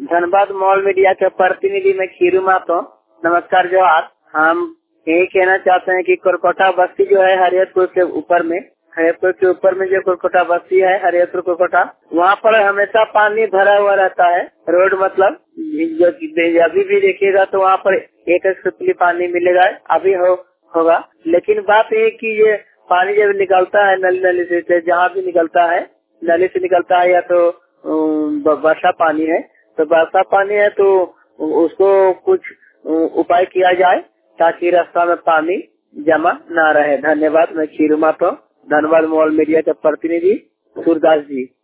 Dhanbad mall media के प्रतिनिधि में खीरू मातो। नमस्कार जोहार। हम यही कहना चाहते हैं कि कोरकोटा बस्ती जो है हरियतपुर के ऊपर में जो कोरकोटा बस्ती है हरियतपुर कोरकोटा, वहाँ पर हमेशा पानी भरा हुआ रहता है। रोड मतलब अभी भी देखिएगा तो वहाँ पर एक सुतली पानी मिलेगा, अभी होगा। लेकिन बात ये कि ये पानी जब निकलता है नली से जहाँ भी निकलता है, नली से निकलता है या तो वर्षा पानी है, तो वर्षा पानी है तो उसको कुछ उपाय किया जाए ताकि रास्ता में पानी जमा ना रहे। धन्यवाद। मैं खीरू मातो, धनबाद मॉल मीडिया के प्रतिनिधि सूरदास जी।